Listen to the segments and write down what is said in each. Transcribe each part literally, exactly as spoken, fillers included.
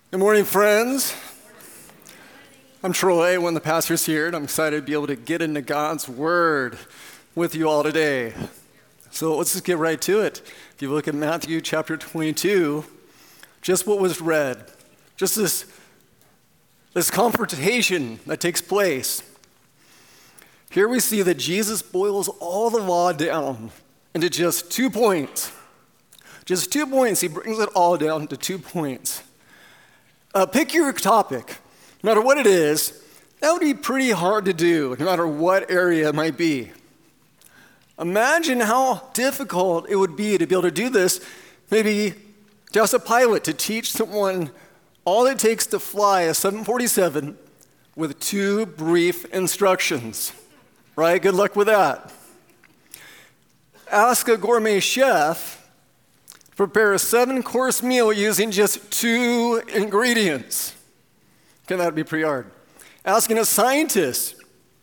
Good morning, friends. I'm Troy, one of the pastors here, and I'm excited to be able to get into God's Word with you all today. So let's just get right to it. If you look at Matthew chapter twenty-two, just what was read, just this, this confrontation that takes place. Here we see that Jesus boils all the law down into just two points. Just two points. He brings it all down to two points. Uh, pick your topic. No matter what it is, that would be pretty hard to do, no matter what area it might be. Imagine how difficult it would be to be able to do this, maybe just a pilot to teach someone all it takes to fly a seven forty-seven with two brief instructions, right? Good luck with that. Ask a gourmet chef prepare a seven-course meal using just two ingredients. Okay, that would be pretty hard. Asking a scientist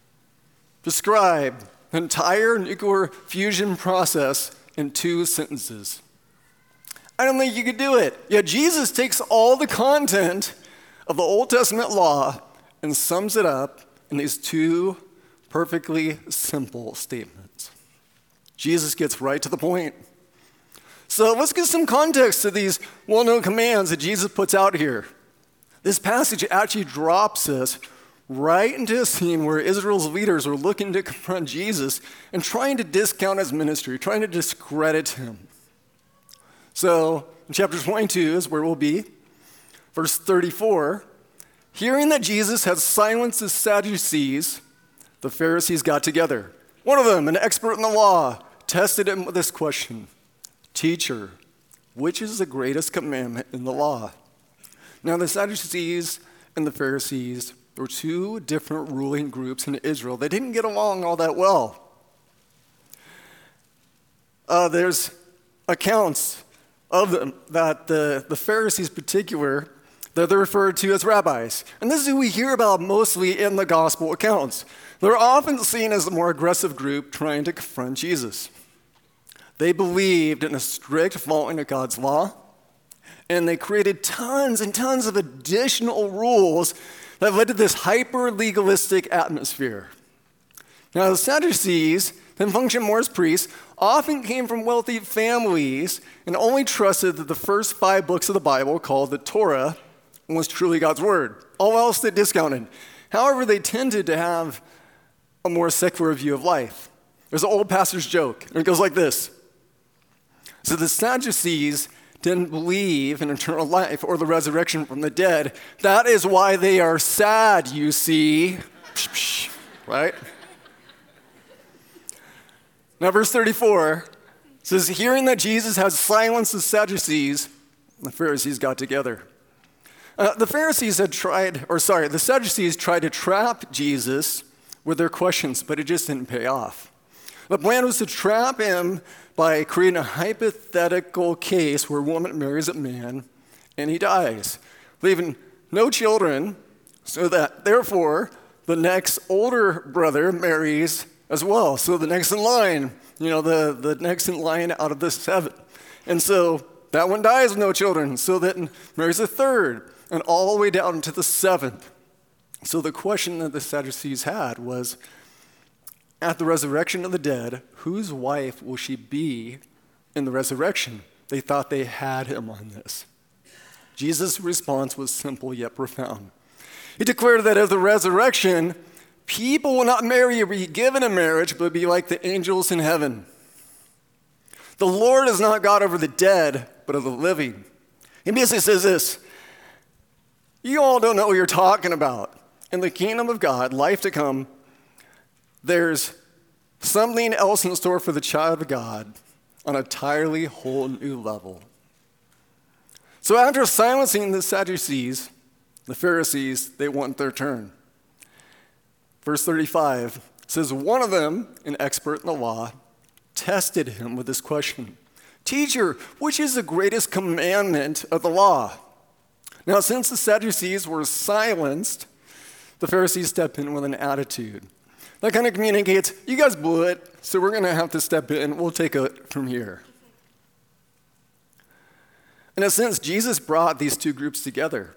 describe the entire nuclear fusion process in two sentences. I don't think you could do it. Yet Jesus takes all the content of the Old Testament law and sums it up in these two perfectly simple statements. Jesus gets right to the point. So let's get some context to these well-known commands that Jesus puts out here. This passage actually drops us right into a scene where Israel's leaders are looking to confront Jesus and trying to discount his ministry, trying to discredit him. So in chapter twenty-two is where we'll be. Verse thirty-four, hearing that Jesus had silenced the Sadducees, the Pharisees got together. One of them, an expert in the law, tested him with this question. Teacher, which is the greatest commandment in the law? Now, the Sadducees and the Pharisees were two different ruling groups in Israel. They didn't get along all that well. Uh, there's accounts of them that the, the Pharisees in particular, that they're referred to as rabbis. And this is who we hear about mostly in the gospel accounts. They're often seen as the more aggressive group trying to confront Jesus. They believed in a strict following of God's law, and they created tons and tons of additional rules that led to this hyper-legalistic atmosphere. Now, the Sadducees, that functioned more as priests, often came from wealthy families and only trusted that the first five books of the Bible, called the Torah, was truly God's word. All else they discounted. However, they tended to have a more secular view of life. There's an old pastor's joke, and it goes like this. So the Sadducees didn't believe in eternal life or the resurrection from the dead. That is why they are sad, you see. Right? Now, verse thirty-four says, hearing that Jesus had silenced the Sadducees, the Pharisees got together. Uh, the Pharisees had tried, or sorry, the Sadducees tried to trap Jesus with their questions, but it just didn't pay off. The plan was to trap him by creating a hypothetical case where a woman marries a man and he dies, leaving no children, so that therefore the next older brother marries as well. So the next in line, you know, the, the next in line out of the seven. And so that one dies with no children, so that marries a third, and all the way down to the seventh. So the question that the Sadducees had was, at the resurrection of the dead, whose wife will she be in the resurrection? They thought they had him on this. Jesus' response was simple yet profound. He declared that at the resurrection, people will not marry or be given in marriage, but be like the angels in heaven. The Lord is not God over the dead, but of the living. He basically says this, you all don't know what you're talking about. In the kingdom of God, life to come, there's something else in store for the child of God on a entirely whole new level. So after silencing the Sadducees, the Pharisees, they want their turn. Verse thirty-five says, one of them, an expert in the law, tested him with this question. Teacher, which is the greatest commandment of the law? Now, since the Sadducees were silenced, the Pharisees step in with an attitude. That kind of communicates, you guys blew it, so we're going to have to step in. We'll take it from here. In a sense, Jesus brought these two groups together.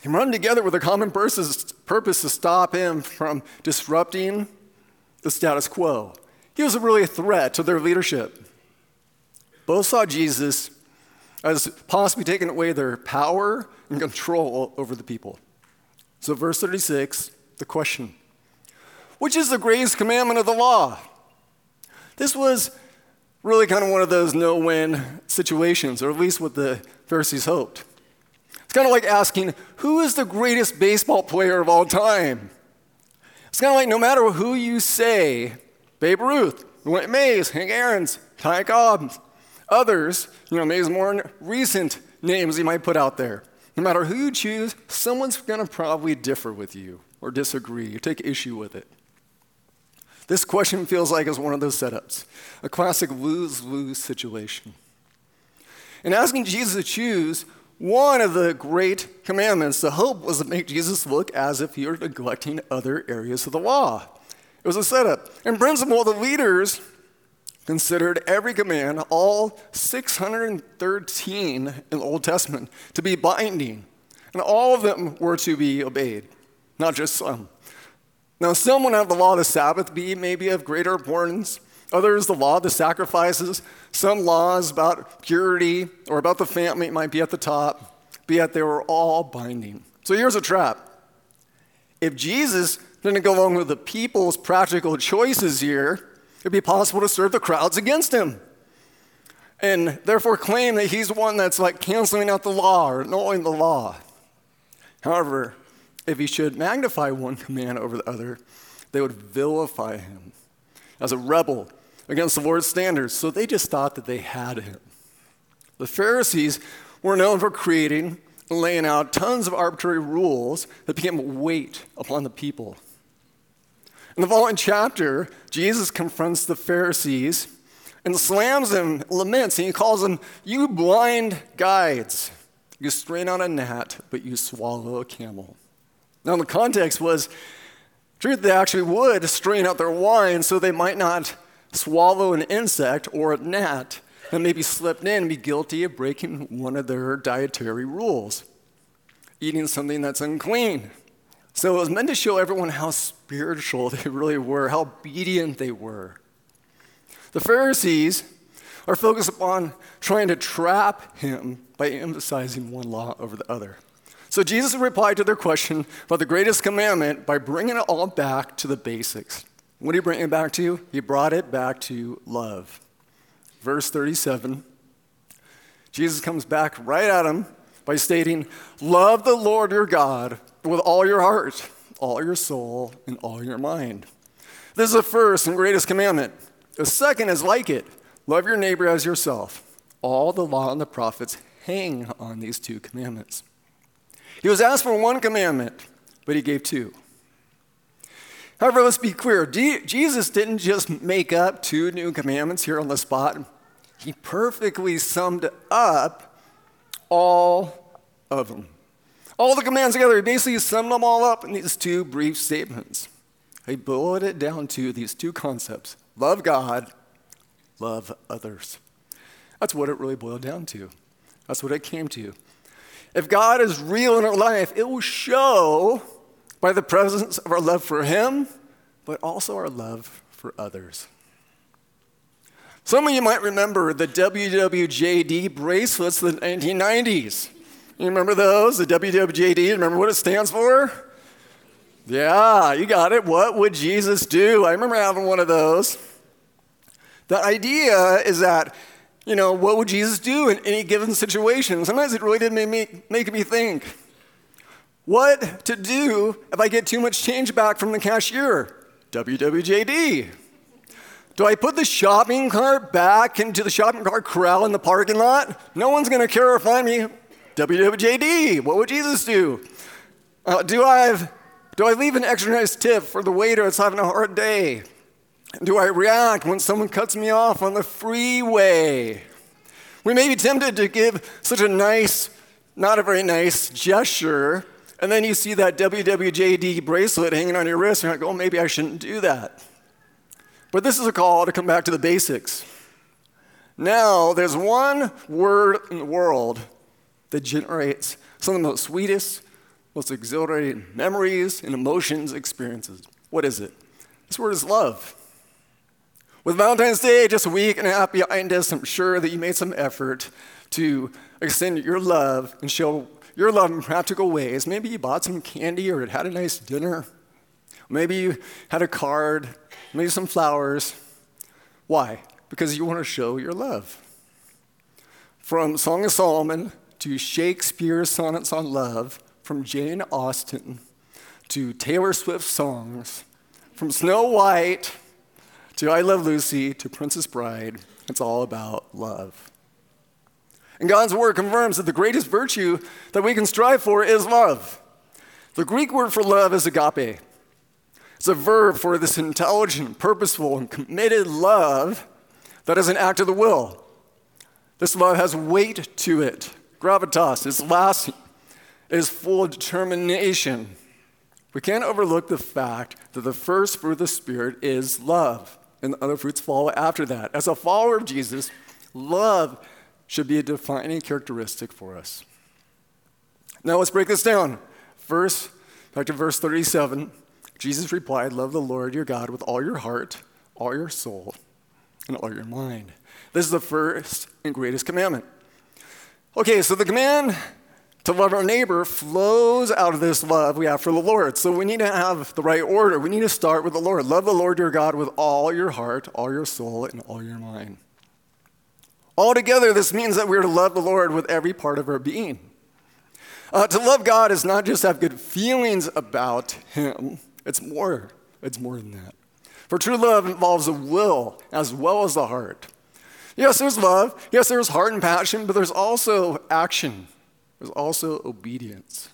can run together with a common purpose to stop him from disrupting the status quo. He was really a threat to their leadership. Both saw Jesus as possibly taking away their power and control over the people. So verse thirty-six, the question, which is the greatest commandment of the law? This was really kind of one of those no-win situations, or at least what the Pharisees hoped. It's kind of like asking, who is the greatest baseball player of all time? It's kind of like no matter who you say, Babe Ruth, Willie Mays, Hank Aaron's, Ty Cobb, others, you know, maybe more recent names you might put out there. No matter who you choose, someone's going to probably differ with you or disagree or take issue with it. This question feels like it's one of those setups, a classic lose-lose situation. In asking Jesus to choose one of the great commandments, the hope was to make Jesus look as if he were neglecting other areas of the law. It was a setup. In principle, the leaders considered every command, all six hundred thirteen in the Old Testament, to be binding, and all of them were to be obeyed, not just some. Now, some would have the law of the Sabbath be maybe of greater importance. Others, the law of the sacrifices. Some laws about purity or about the family might be at the top, but yet they were all binding. So here's a trap. If Jesus didn't go along with the people's practical choices here, it'd be possible to serve the crowds against him and therefore claim that he's the one that's like canceling out the law or annulling the law. However, if he should magnify one command over the other, they would vilify him as a rebel against the Lord's standards. So they just thought that they had him. The Pharisees were known for creating and laying out tons of arbitrary rules that became a weight upon the people. In the following chapter, Jesus confronts the Pharisees and slams them, laments, and he calls them, you blind guides. You strain out a gnat, but you swallow a camel. Now, the context was, truth, they actually would strain out their wine so they might not swallow an insect or a gnat that maybe slipped in and be guilty of breaking one of their dietary rules, eating something that's unclean. So it was meant to show everyone how spiritual they really were, how obedient they were. The Pharisees are focused upon trying to trap him by emphasizing one law over the other. So Jesus replied to their question about the greatest commandment by bringing it all back to the basics. What did he bring it back to? He brought it back to love. Verse thirty-seven, Jesus comes back right at him by stating, love the Lord your God with all your heart, all your soul, and all your mind. This is the first and greatest commandment. The second is like it. Love your neighbor as yourself. All the law and the prophets hang on these two commandments. He was asked for one commandment, but he gave two. However, let's be clear. D- Jesus didn't just make up two new commandments here on the spot. He perfectly summed up all of them. All the commands together, he basically summed them all up in these two brief statements. He boiled it down to these two concepts. Love God, love others. That's what it really boiled down to. That's what it came to. If God is real in our life, it will show by the presence of our love for him, but also our love for others. Some of you might remember the W W J D bracelets of the nineteen nineties. You remember those, the W W J D? Remember what it stands for? Yeah, you got it. What would Jesus do? I remember having one of those. The idea is that, you know, what would Jesus do in any given situation? Sometimes it really did make me, make me think, what to do if I get too much change back from the cashier? W W J D. Do I put the shopping cart back into the shopping cart corral in the parking lot? No one's going to care or find me. W W J D. What would Jesus do? Uh, do I have, do I leave an extra nice tip for the waiter that's having a hard day? Do I react when someone cuts me off on the freeway? We may be tempted to give such a nice, not a very nice gesture, and then you see that W W J D bracelet hanging on your wrist, and you're like, oh, maybe I shouldn't do that. But this is a call to come back to the basics. Now, there's one word in the world that generates some of the most sweetest, most exhilarating memories and emotions, experiences. What is it? This word is love. With Valentine's Day just a week and a half behind us, I'm sure that you made some effort to extend your love and show your love in practical ways. Maybe you bought some candy or had a nice dinner. Maybe you had a card, maybe some flowers. Why? Because you want to show your love. From Song of Solomon to Shakespeare's sonnets on love, from Jane Austen to Taylor Swift songs, from Snow White to I Love Lucy to Princess Bride, it's all about love. And God's word confirms that the greatest virtue that we can strive for is love. The Greek word for love is agape. It's a verb for this intelligent, purposeful, and committed love that is an act of the will. This love has weight to it, gravitas, it's lasting, it is full of determination. We can't overlook the fact that the first fruit of the Spirit is love, and the other fruits follow after that. As a follower of Jesus, love should be a defining characteristic for us. Now let's break this down. First, back to verse thirty-seven, Jesus replied, "Love the Lord your God with all your heart, all your soul, and all your mind." This is the first and greatest commandment. Okay, so the command to love our neighbor flows out of this love we have for the Lord. So we need to have the right order. We need to start with the Lord. Love the Lord your God with all your heart, all your soul, and all your mind. Altogether, this means that we are to love the Lord with every part of our being. Uh, to love God is not just have good feelings about him. It's more. It's more than that. For true love involves the will as well as the heart. Yes, there's love. Yes, there's heart and passion, but there's also action. There's also obedience.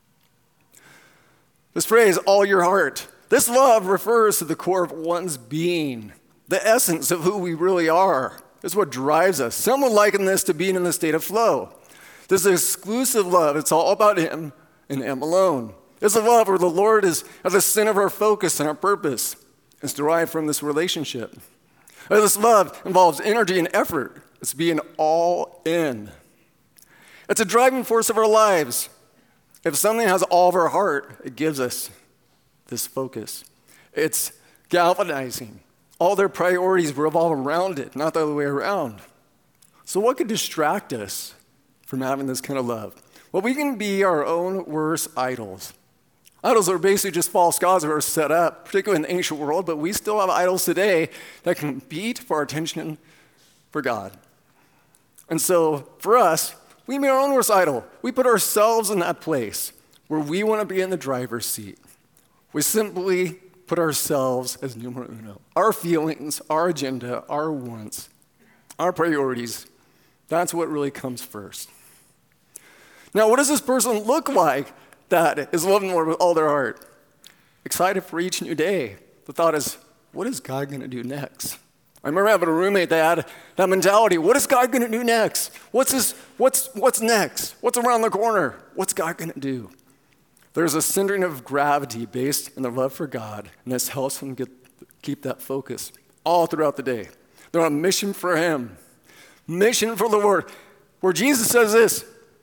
This phrase, all your heart, this love refers to the core of one's being, the essence of who we really are. This is what drives us. Some would liken this to being in the state of flow. This is exclusive love. It's all about him and him alone. It's a love where the Lord is at the center of our focus and our purpose. It's derived from this relationship. This love involves energy and effort. It's being all in. It's a driving force of our lives. If something has all of our heart, it gives us this focus. It's galvanizing. All their priorities revolve around it, not the other way around. So what could distract us from having this kind of love? Well, we can be our own worst idols. Idols are basically just false gods that are set up, particularly in the ancient world, but we still have idols today that compete for our attention for God. And so for us, we make our own worst idol. We put ourselves in that place where we want to be in the driver's seat. We simply put ourselves as numero uno. Our feelings, our agenda, our wants, our priorities, that's what really comes first. Now, what does this person look like that is loving the Lord with all their heart? Excited for each new day. The thought is, what is God going to do next? I remember having a roommate that had that mentality. What is God going to do next? What's this, what's, what's next? What's around the corner? What's God going to do? There's a centering of gravity based in the love for God, and this helps them get, keep that focus all throughout the day. They're on a mission for him, mission for the Lord, where Jesus says this,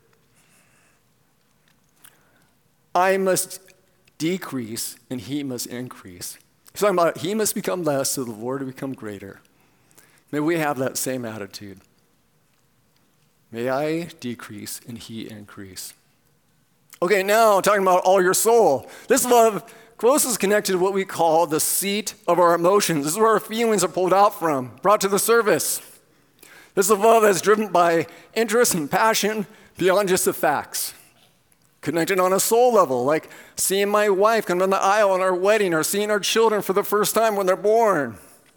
I must decrease and he must increase. He's talking about he must become less so the Lord will become greater. May we have that same attitude. May I decrease and he increase. Okay, now talking about all your soul. This love closest connected to what we call the seat of our emotions. This is where our feelings are pulled out from, brought to the surface. This is a love that's driven by interest and passion beyond just the facts. Connected on a soul level, like seeing my wife come down the aisle on our wedding or seeing our children for the first time when they're born.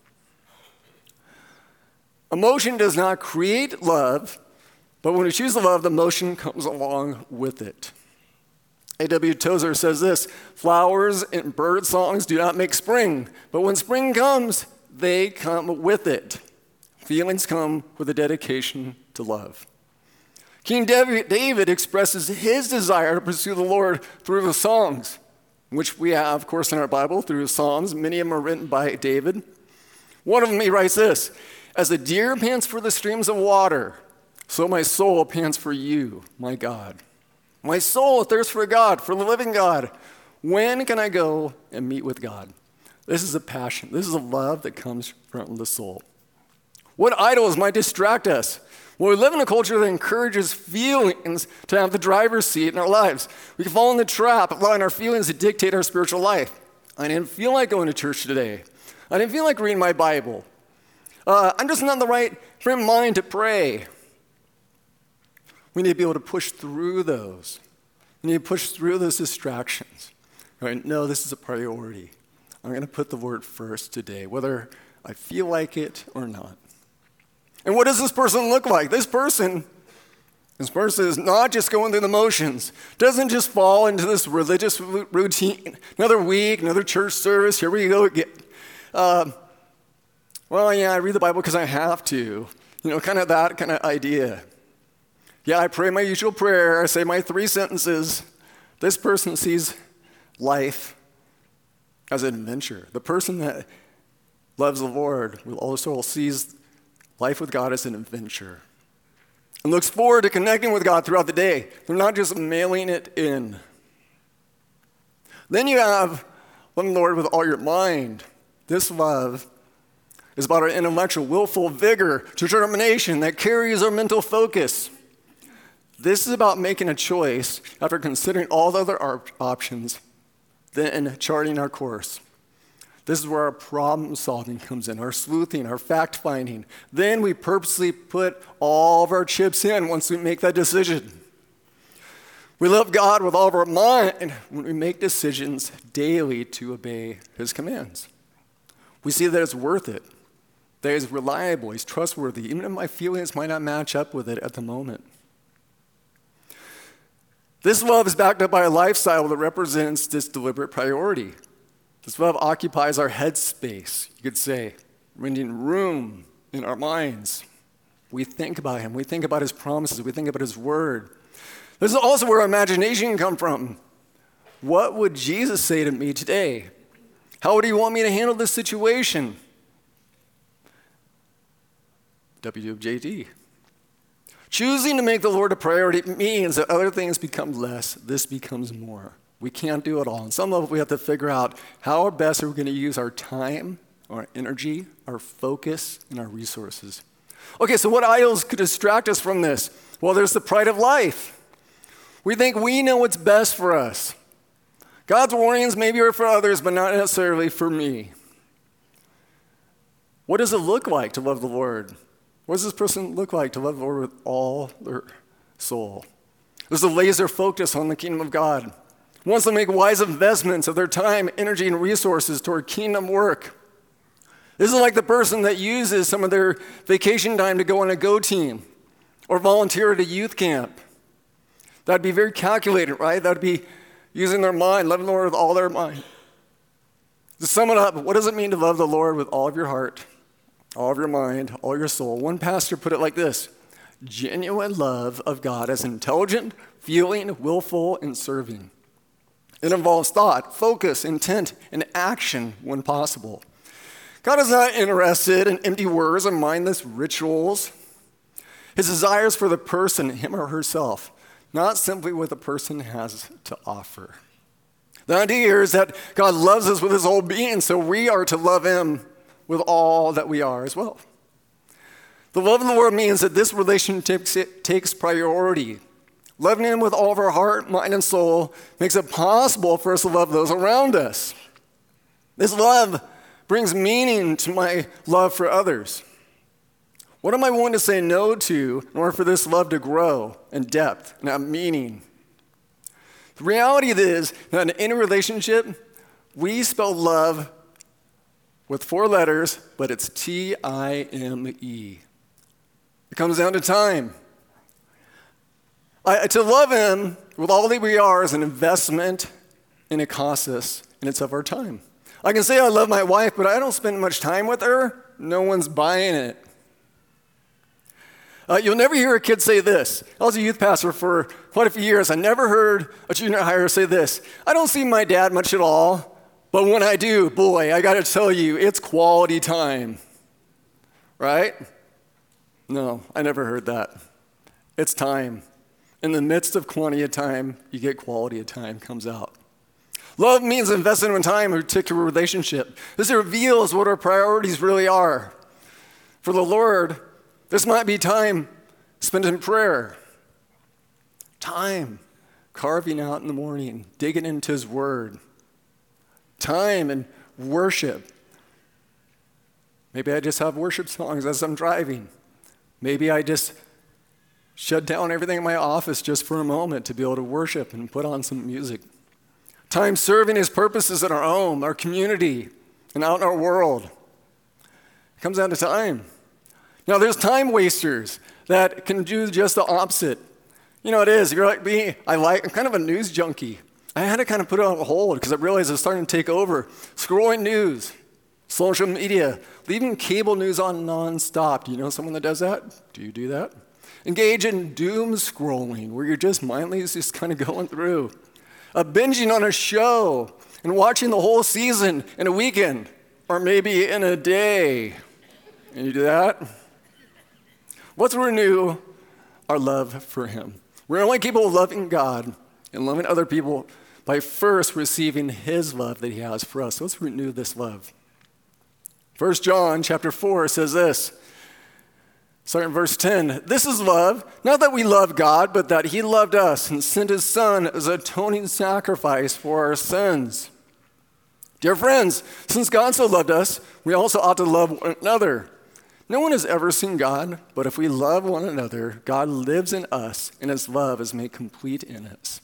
Emotion does not create love, but when we choose to love, the emotion comes along with it. A W Tozer says this, flowers and bird songs do not make spring, but when spring comes, they come with it. Feelings come with a dedication to love. King David expresses his desire to pursue the Lord through the songs, which we have, of course, in our Bible through Psalms. Many of them are written by David. One of them, he writes this, as the deer pants for the streams of water, so my soul pants for you, my God. My soul thirsts for God, for the living God. When can I go and meet with God? This is a passion. This is a love that comes from the soul. What idols might distract us? Well, we live in a culture that encourages feelings to have the driver's seat in our lives. We can fall in the trap of allowing our feelings to dictate our spiritual life. I didn't feel like going to church today. I didn't feel like reading my Bible. Uh, I'm just not in the right frame of mind to pray. We need to be able to push through those. We need to push through those distractions. Right? No, this is a priority. I'm going to put the Lord first today, whether I feel like it or not. And what does this person look like? This person, this person is not just going through the motions, doesn't just fall into this religious routine. Another week, another church service, here we go again. Uh, well, yeah, I read the Bible because I have to. You know, kind of that kind of idea. Yeah, I pray my usual prayer. I say my three sentences. This person sees life as an adventure. The person that loves the Lord will also sees life with God as an adventure and looks forward to connecting with God throughout the day. They're not just mailing it in. Then you have loving the Lord with all your mind. This love is about our intellectual, willful vigor, determination that carries our mental focus. This is about making a choice after considering all the other op- options, then charting our course. This is where our problem solving comes in, our sleuthing, our fact finding. Then we purposely put all of our chips in once we make that decision. We love God with all of our mind when we make decisions daily to obey his commands. We see that it's worth it, that he's reliable, he's trustworthy, even if my feelings might not match up with it at the moment. This love is backed up by a lifestyle that represents this deliberate priority. This love occupies our headspace, you could say, renting room in our minds. We think about him. We think about his promises. We think about his word. This is also where our imagination can come from. What would Jesus say to me today? How would he want me to handle this situation? W W J D. Choosing to make the Lord a priority means that other things become less. This becomes more. We can't do it all. On some level, we have to figure out how best are we going to use our time, our energy, our focus, and our resources. Okay, so what idols could distract us from this? Well, there's the pride of life. We think we know what's best for us. God's warnings maybe are for others, but not necessarily for me. What does it look like to love the Lord? What does this person look like to love the Lord with all their soul? There's a laser focus on the kingdom of God. Wants to make wise investments of their time, energy, and resources toward kingdom work. This is like the person that uses some of their vacation time to go on a go team or volunteer at a youth camp. That'd be very calculated, right? That'd be using their mind, loving the Lord with all their mind. To sum it up, what does it mean to love the Lord with all of your heart, all of your mind, all your soul? One pastor put it like this: genuine love of God as intelligent, feeling, willful, and serving. It involves thought, focus, intent, and action when possible. God is not interested in empty words or mindless rituals. His desire is for the person, him or herself, not simply what the person has to offer. The idea here is that God loves us with his whole being, so we are to love him with all that we are as well. The love of the Lord means that this relationship takes priority. Loving him with all of our heart, mind, and soul makes it possible for us to love those around us. This love brings meaning to my love for others. What am I willing to say no to in order for this love to grow in depth and have meaning? The reality is that in a relationship, we spell love with four letters, but it's T I M E. It comes down to time. I, to love him with all that we are is an investment, and it costs us, and it's of our time. I can say I love my wife, but I don't spend much time with her. No one's buying it. Uh, you'll never hear a kid say this. I was a youth pastor for quite a few years. I never heard a junior higher say this: I don't see my dad much at all, but when I do, boy, I got to tell you, it's quality time. Right? No, I never heard that. It's time. In the midst of quantity of time, you get quality of time comes out. Love means investing in time in a particular relationship. This reveals what our priorities really are. For the Lord, this might be time spent in prayer, time carving out in the morning, digging into his word, time and worship. Maybe I just have worship songs as I'm driving. Maybe I just shut down everything in my office just for a moment to be able to worship and put on some music. Time serving his purposes in our home, our community, and out in our world. It comes down to time. Now, there's time wasters that can do just the opposite. You know, it is. You're like me. I like, I'm kind of a news junkie. I had to kind of put it on hold because I realized it was starting to take over. Scrolling news, social media, leaving cable news on nonstop. Do you know someone that does that? Do you do that? Engage in doom scrolling, where you're just mindlessly just kind of going through. Uh, binging on a show and watching the whole season in a weekend, or maybe in a day. And you do that? Let's renew our love for him. We're only capable of loving God and loving other people by first receiving his love that he has for us. So let's renew this love. First John chapter four says this, starting in verse ten, this is love, not that we love God, but that he loved us and sent his son as an atoning sacrifice for our sins. Dear friends, since God so loved us, we also ought to love one another. No one has ever seen God, but if we love one another, God lives in us, and his love is made complete in us.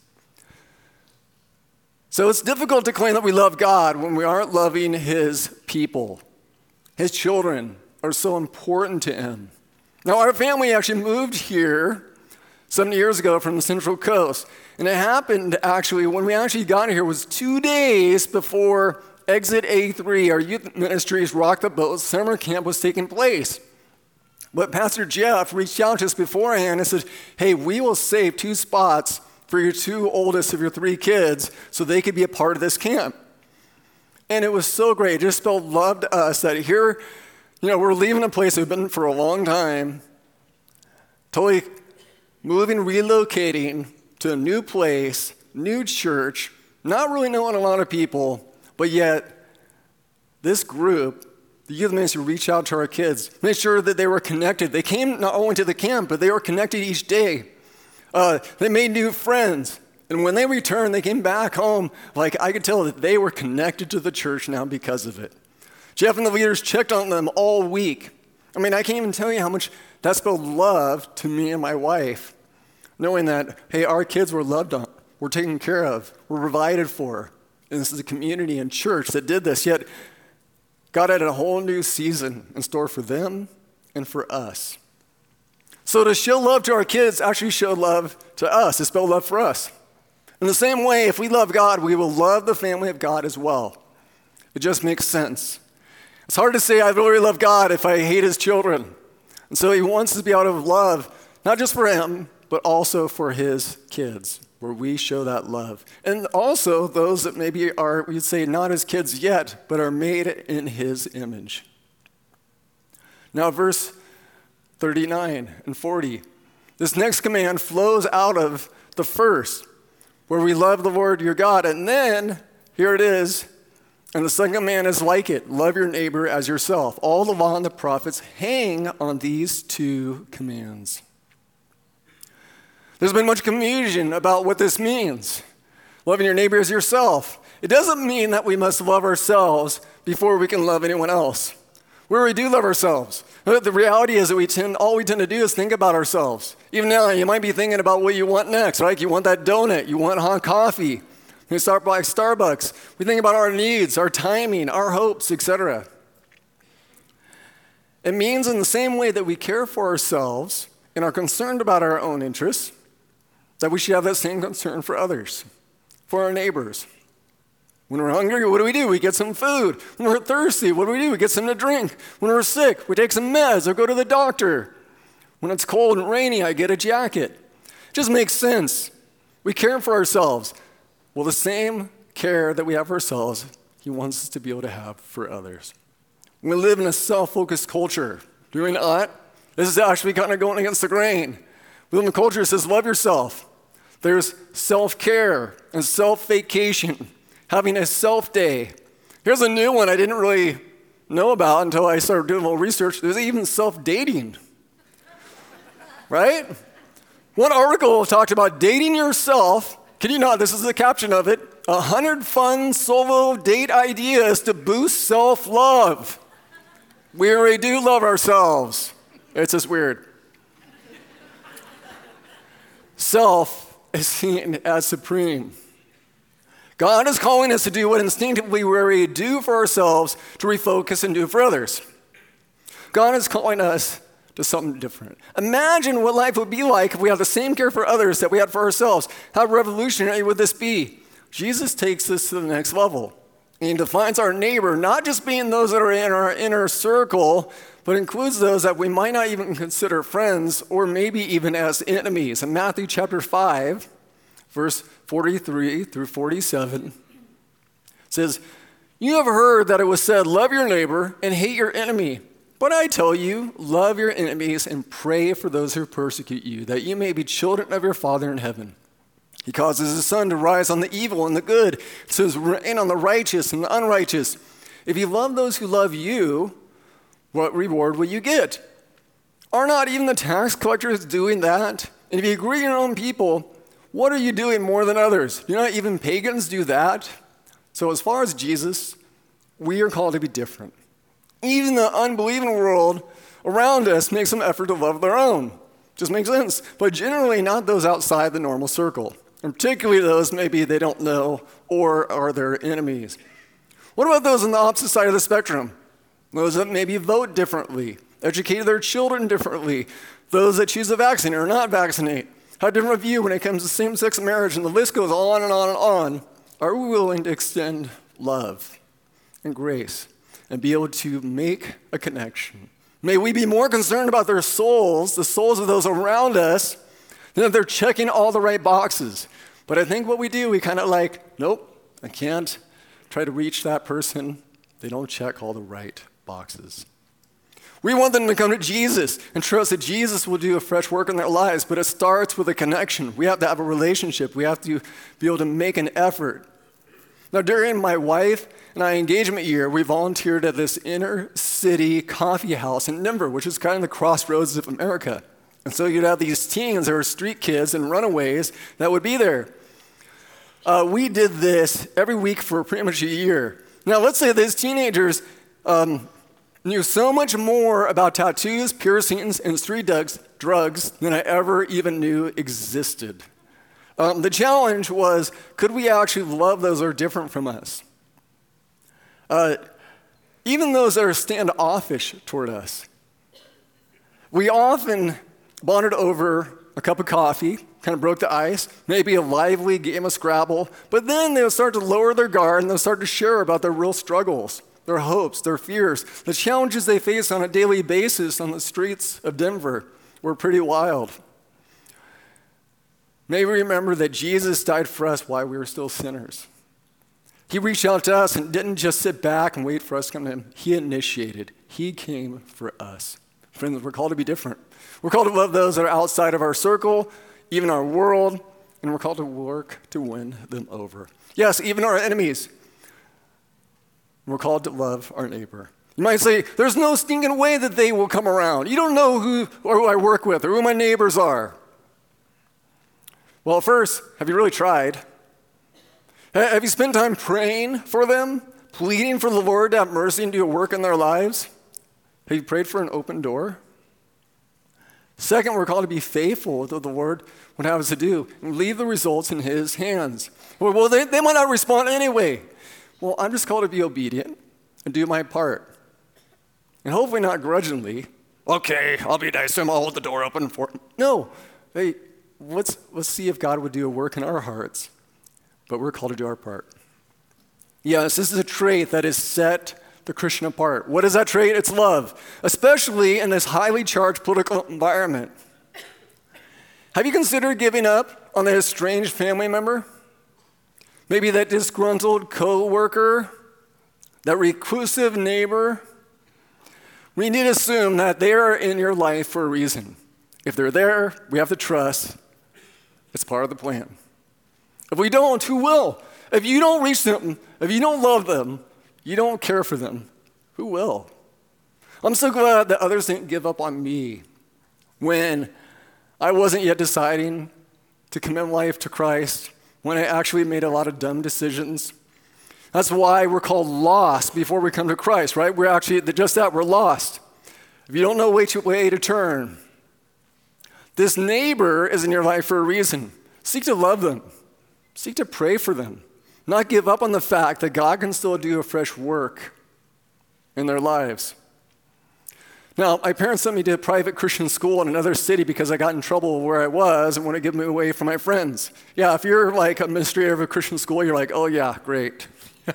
So it's difficult to claim that we love God when we aren't loving his people. His children are so important to him. Now, our family actually moved here some years ago from the Central Coast, and it happened actually, when we actually got here was two days before Exit A three, our youth ministries Rock the Boat summer camp was taking place. But Pastor Jeff reached out to us beforehand and said, hey, we will save two spots for your two oldest of your three kids so they could be a part of this camp. And it was so great. It just felt loved us that here, you know, we're leaving a place we've been for a long time, totally moving, relocating to a new place, new church, not really knowing a lot of people, but yet this group, the youth ministry, reached out to our kids, made sure that they were connected. They came not only to the camp, but they were connected each day. Uh, they made new friends. And when they returned, they came back home, like I could tell that they were connected to the church now because of it. Jeff and the leaders checked on them all week. I mean, I can't even tell you how much that spelled love to me and my wife, knowing that, hey, our kids were loved on, were taken care of, were provided for. And this is a community and church that did this, yet God had a whole new season in store for them and for us. So to show love to our kids actually showed love to us. It spelled love for us. In the same way, if we love God, we will love the family of God as well. It just makes sense. It's hard to say I really love God if I hate his children. And so he wants us to be out of love, not just for him, but also for his kids, where we show that love. And also those that maybe are, we'd say, not his kids yet, but are made in his image. Now, verse thirty-nine and forty. This next command flows out of the first, where we love the Lord your God. And then, here it is, and the second command is like it, love your neighbor as yourself. All the law and the prophets hang on these two commands. There's been much confusion about what this means. Loving your neighbor as yourself. It doesn't mean that we must love ourselves before we can love anyone else. Where we do love ourselves. The reality is that we tend, all we tend to do is think about ourselves. Even now, you might be thinking about what you want next, right? You want that donut, you want hot coffee. We start by Starbucks. We think about our needs, our timing, our hopes, et cetera. It means in the same way that we care for ourselves and are concerned about our own interests, that we should have that same concern for others, for our neighbors. When we're hungry, what do we do? We get some food. When we're thirsty, what do we do? We get something to drink. When we're sick, we take some meds or go to the doctor. When it's cold and rainy, I get a jacket. It just makes sense. We care for ourselves. Well, the same care that we have for ourselves, he wants us to be able to have for others. We live in a self-focused culture. Do we not? This is actually kind of going against the grain. We live in a culture that says love yourself. There's self-care and self-vacation, having a self-day. Here's a new one I didn't really know about until I started doing a little research. There's even self-dating, right? One article talked about dating yourself. Can you not? This is the caption of it. A hundred fun solo date ideas to boost self-love. We already do love ourselves. It's just weird. Self is seen as supreme. God is calling us to do what instinctively we already do for ourselves, to refocus and do for others. God is calling us to something different. Imagine what life would be like if we had the same care for others that we had for ourselves. How revolutionary would this be? Jesus takes this to the next level. And he defines our neighbor not just being those that are in our inner circle, but includes those that we might not even consider friends or maybe even as enemies. In Matthew chapter five, verse forty-three through forty-seven, it says, "You have heard that it was said, 'Love your neighbor and hate your enemy.' But I tell you, love your enemies and pray for those who persecute you, that you may be children of your Father in heaven. He causes his sun to rise on the evil and the good, so his rain on the righteous and the unrighteous. If you love those who love you, what reward will you get? Are not even the tax collectors doing that? And if you agree with your own people, what are you doing more than others? Do not even pagans do that?" So as far as Jesus, we are called to be different. Even the unbelieving world around us makes some effort to love their own. Just makes sense. But generally not those outside the normal circle. And particularly those maybe they don't know or are their enemies. What about those on the opposite side of the spectrum? Those that maybe vote differently, educate their children differently, those that choose to vaccinate or not vaccinate, have a different view when it comes to same-sex marriage, and the list goes on and on and on. Are we willing to extend love and grace and be able to make a connection? May we be more concerned about their souls, the souls of those around us, than if they're checking all the right boxes. But I think what we do, we kind of like, nope, I can't try to reach that person. They don't check all the right boxes. We want them to come to Jesus and trust that Jesus will do a fresh work in their lives, but it starts with a connection. We have to have a relationship. We have to be able to make an effort. Now, during my wife and I engagement year, we volunteered at this inner city coffee house in Denver, which is kind of the crossroads of America. And so you'd have these teens that were street kids and runaways that would be there. Uh, we did this every week for pretty much a year. Now, let's say these teenagers um, knew so much more about tattoos, piercings, and street drugs, drugs than I ever even knew existed. Um, the challenge was, could we actually love those that are different from us? Uh, even those that are standoffish toward us. We often bonded over a cup of coffee, kind of broke the ice, maybe a lively game of Scrabble, but then they'll start to lower their guard and they'll start to share about their real struggles, their hopes, their fears, the challenges they face on a daily basis on the streets of Denver were pretty wild. May we remember that Jesus died for us while we were still sinners. He reached out to us and didn't just sit back and wait for us to come to him. He initiated. He came for us. Friends, we're called to be different. We're called to love those that are outside of our circle, even our world, and we're called to work to win them over. Yes, even our enemies. We're called to love our neighbor. You might say, there's no stinking way that they will come around. You don't know who or who I work with or who my neighbors are. Well, first, have you really tried? Have you spent time praying for them, pleading for the Lord to have mercy and do a work in their lives? Have you prayed for an open door? Second, we're called to be faithful with what the Lord would have us to do and leave the results in his hands. Well, they, they might not respond anyway. Well, I'm just called to be obedient and do my part. And hopefully not grudgingly. Okay, I'll be nice to him, I'll hold the door open for him. No, hey, let's, let's see if God would do a work in our hearts. But we're called to do our part. Yes, this is a trait that is set the Christian apart. What is that trait? It's love, especially in this highly charged political environment. Have you considered giving up on that estranged family member? Maybe that disgruntled co-worker, that reclusive neighbor? We need to assume that they are in your life for a reason. If they're there, we have to trust it's part of the plan. If we don't, who will? If you don't reach them, if you don't love them, you don't care for them, who will? I'm so glad that others didn't give up on me when I wasn't yet deciding to commit life to Christ, when I actually made a lot of dumb decisions. That's why we're called lost before we come to Christ, right? We're actually, just that, we're lost. If you don't know which way to turn, this neighbor is in your life for a reason. Seek to love them. Seek to pray for them. Not give up on the fact that God can still do a fresh work in their lives. Now, my parents sent me to a private Christian school in another city because I got in trouble where I was and wanted to get me away from my friends. Yeah, if you're like administrator of a Christian school, you're like, oh yeah, great.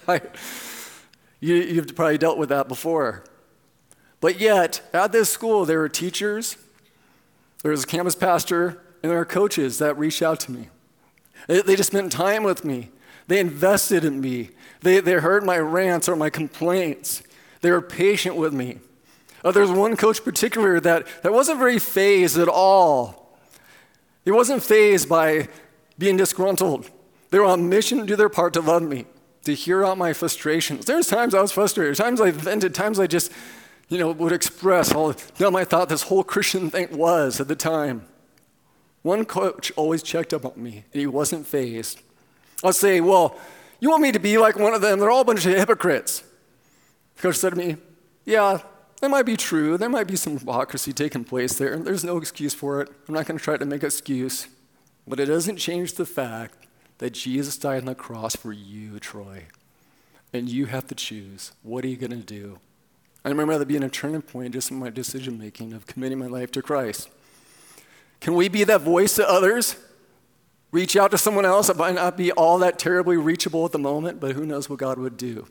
you, you've probably dealt with that before. But yet, at this school, there were teachers, there was a campus pastor, and there were coaches that reached out to me. They, they just spent time with me. They invested in me. They, they heard my rants or my complaints. They were patient with me. Uh, there was one coach in particular that, that wasn't very fazed at all. He wasn't fazed by being disgruntled. They were on mission to do their part to love me, to hear out my frustrations. There's times I was frustrated, times I vented, times I just, you know, would express all the dumb I thought this whole Christian thing was at the time. One coach always checked up on me, and he wasn't fazed. I'll say, well, you want me to be like one of them? They're all a bunch of hypocrites. The coach said to me, yeah, that might be true. There might be some hypocrisy taking place there. There's no excuse for it. I'm not going to try to make an excuse. But it doesn't change the fact that Jesus died on the cross for you, Troy. And you have to choose. What are you going to do? I remember that being a turning point just in my decision-making of committing my life to Christ. Can we be that voice to others? Reach out to someone else that might not be all that terribly reachable at the moment, but who knows what God would do.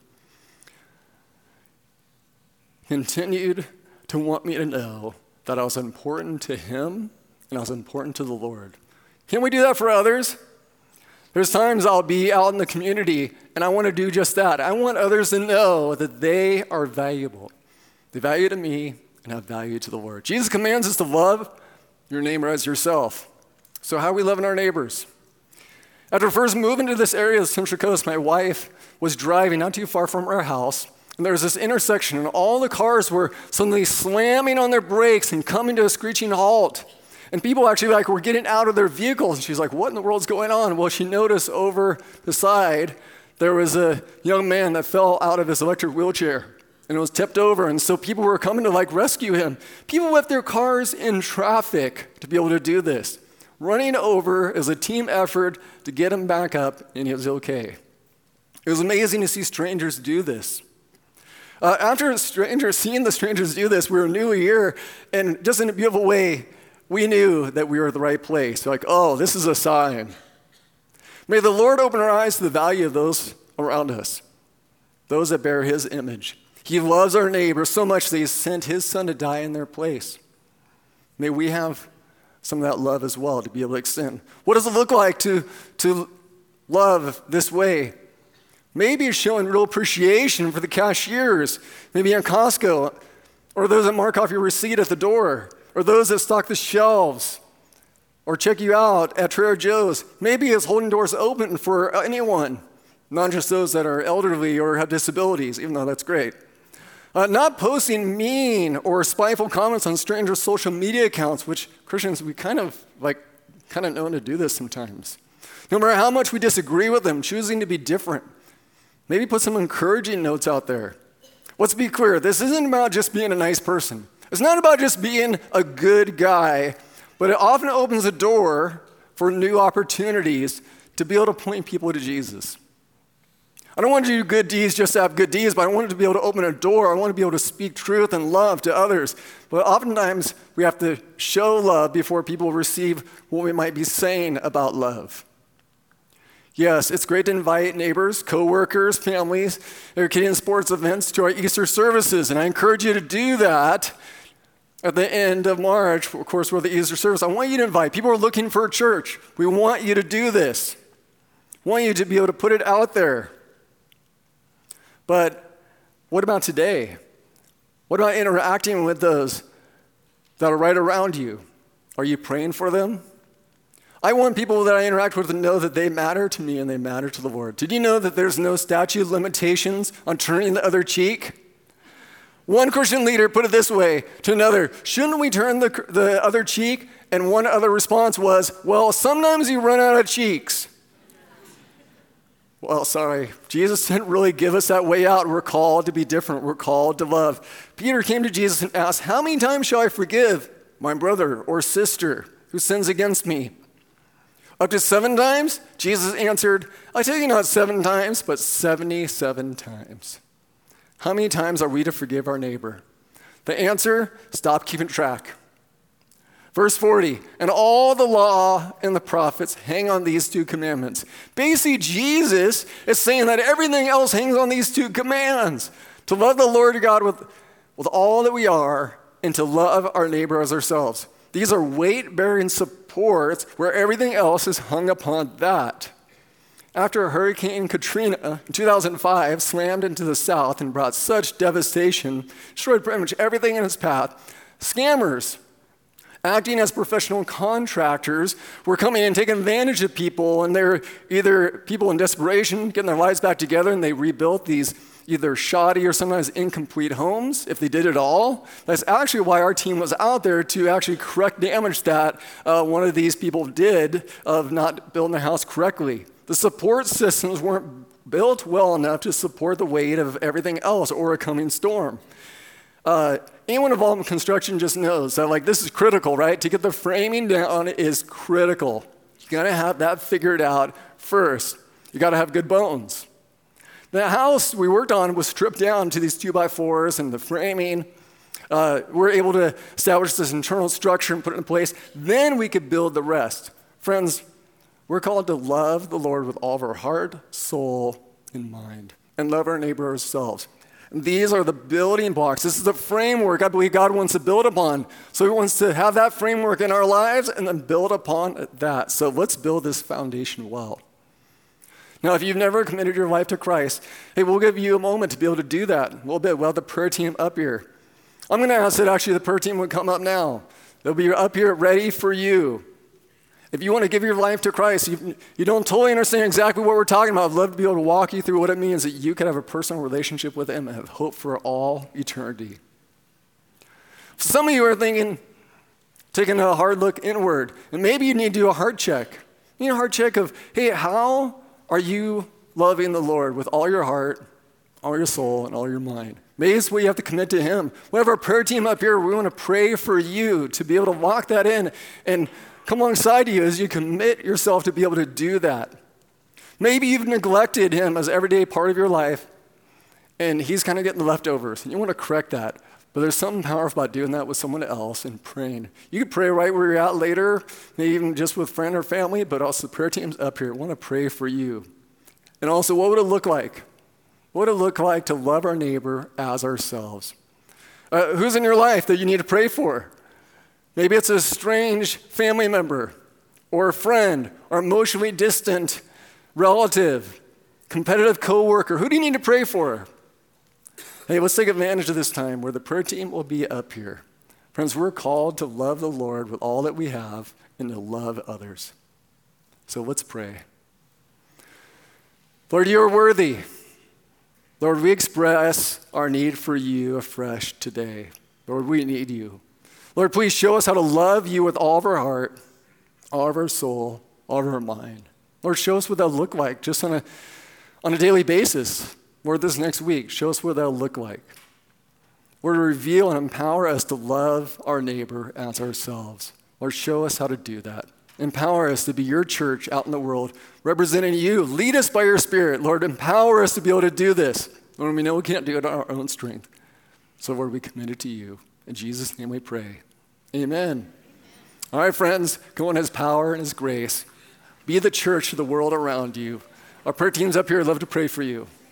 Continued to want me to know that I was important to him and I was important to the Lord. Can we do that for others? There's times I'll be out in the community and I want to do just that. I want others to know that they are valuable. They value to me and have value to the Lord. Jesus commands us to love your neighbor as yourself. So how are we loving our neighbors? After first moving to this area of the Central Coast, my wife was driving not too far from our house. And there was this intersection, and all the cars were suddenly slamming on their brakes and coming to a screeching halt. And people actually like were getting out of their vehicles. And she's like, what in the world's going on? Well, she noticed over the side, there was a young man that fell out of his electric wheelchair. And it was tipped over. And so people were coming to like rescue him. People left their cars in traffic to be able to do this. Running over as a team effort to get him back up, and he was okay. It was amazing to see strangers do this. Uh, after strangers, seeing the strangers do this, we were new here, and just in a beautiful way, we knew that we were at the right place. We're like, oh, this is a sign. May the Lord open our eyes to the value of those around us, those that bear his image. He loves our neighbors so much that he sent his son to die in their place. May we have some of that love as well to be able to extend. What does it look like to, to love this way? Maybe it's showing real appreciation for the cashiers, maybe in Costco, or those that mark off your receipt at the door, or those that stock the shelves, or check you out at Trader Joe's. Maybe it's holding doors open for anyone, not just those that are elderly or have disabilities, even though that's great. Uh, not posting mean or spiteful comments on strangers' social media accounts, which Christians, we kind of like, kind of known to do this sometimes. No matter how much we disagree with them, choosing to be different. Maybe put some encouraging notes out there. Let's be clear, this isn't about just being a nice person. It's not about just being a good guy, but it often opens a door for new opportunities to be able to point people to Jesus. I don't want to do good deeds just to have good deeds, but I want to be able to open a door. I want to be able to speak truth and love to others. But oftentimes, we have to show love before people receive what we might be saying about love. Yes, it's great to invite neighbors, coworkers, families, or kids in sports events to our Easter services, and I encourage you to do that at the end of March, of course, for the Easter service. I want you to invite. People are looking for a church. We want you to do this. I want you to be able to put it out there. But what about today? What about interacting with those that are right around you? Are you praying for them? I want people that I interact with to know that they matter to me and they matter to the Lord. Did you know that there's no statute of limitations on turning the other cheek? One Christian leader put it this way to another, shouldn't we turn the, the other cheek? And one other response was, well, sometimes you run out of cheeks. Well, sorry, Jesus didn't really give us that way out. We're called to be different. We're called to love. Peter came to Jesus and asked, how many times shall I forgive my brother or sister who sins against me? Up to seven times? Jesus answered, I tell you not seven times, but seventy-seven times. How many times are we to forgive our neighbor? The answer, stop keeping track. Verse forty, and all the law and the prophets hang on these two commandments. Basically, Jesus is saying that everything else hangs on these two commands. To love the Lord God with, with all that we are, and to love our neighbor as ourselves. These are weight-bearing supports where everything else is hung upon that. After Hurricane Katrina in two thousand five slammed into the South and brought such devastation, destroyed pretty much everything in its path, scammers, acting as professional contractors, were coming in and taking advantage of people, and they're either people in desperation getting their lives back together, and they rebuilt these either shoddy or sometimes incomplete homes, if they did at all. That's actually why our team was out there to actually correct damage that uh, one of these people did of not building the house correctly. The support systems weren't built well enough to support the weight of everything else or a coming storm. Uh, anyone involved in construction just knows that, like, this is critical, right? To get the framing down is critical. You gotta have that figured out first. You gotta have good bones. The house we worked on was stripped down to these two by fours and the framing. Uh, we're able to establish this internal structure and put it in place. Then we could build the rest. Friends, we're called to love the Lord with all of our heart, soul, and mind, and love our neighbor ourselves. And these are the building blocks. This is the framework I believe God wants to build upon. So he wants to have that framework in our lives and then build upon that. So let's build this foundation well. Now, if you've never committed your life to Christ, hey, we'll give you a moment to be able to do that. A little bit. We'll have the prayer team up here. I'm going to ask that actually the prayer team would come up now. They'll be up here ready for you. If you want to give your life to Christ, you, you don't totally understand exactly what we're talking about, I'd love to be able to walk you through what it means that you could have a personal relationship with him and have hope for all eternity. Some of you are thinking, taking a hard look inward, and maybe you need to do a heart check. You need a heart check of, hey, how are you loving the Lord with all your heart, all your soul, and all your mind? Maybe it's what you have to commit to him. We have our prayer team up here. We want to pray for you to be able to lock that in and come alongside you as you commit yourself to be able to do that. Maybe you've neglected him as an everyday part of your life, and he's kind of getting the leftovers, and you want to correct that. But there's something powerful about doing that with someone else and praying. You can pray right where you're at later, maybe even just with friend or family, but also the prayer team's up here. I want to pray for you. And also, what would it look like? What would it look like to love our neighbor as ourselves? Uh, who's in your life that you need to pray for? Maybe it's a strange family member or a friend or emotionally distant relative, competitive coworker. Who do you need to pray for? Hey, let's take advantage of this time where the prayer team will be up here. Friends, we're called to love the Lord with all that we have and to love others. So let's pray. Lord, you are worthy. Lord, we express our need for you afresh today. Lord, we need you. Lord, please show us how to love you with all of our heart, all of our soul, all of our mind. Lord, show us what that'll look like just on a, on a daily basis. Lord, this next week, show us what that'll look like. Lord, reveal and empower us to love our neighbor as ourselves. Lord, show us how to do that. Empower us to be your church out in the world, representing you. Lead us by your Spirit. Lord, empower us to be able to do this. Lord, we know we can't do it on our own strength. So, Lord, we commit it to you. In Jesus' name we pray. Amen. All right, friends, go in his power and his grace. Be the church to the world around you. Our prayer team's up here. I'd love to pray for you.